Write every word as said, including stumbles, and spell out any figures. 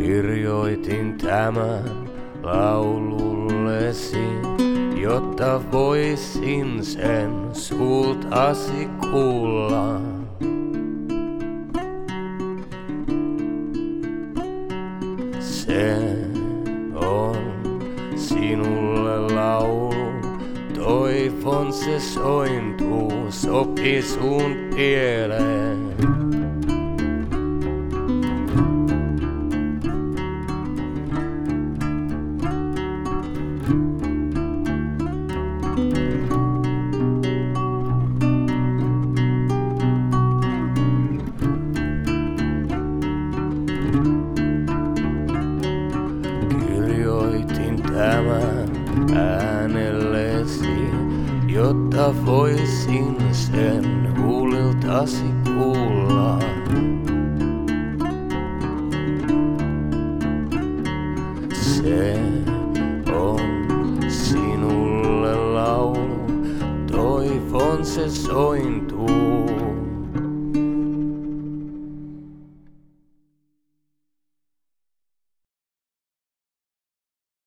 Kirjoitin tämän laulullesi, jotta voisin sen sultasi kuulla. Se on sinulle laulu, toivon se sointuu, sopii sun pieleen. Kirjoitin tämän äänellesi, jotta voisin sen huuliltasi kuulla. Se on sinulle laulu, toivon se sointuu,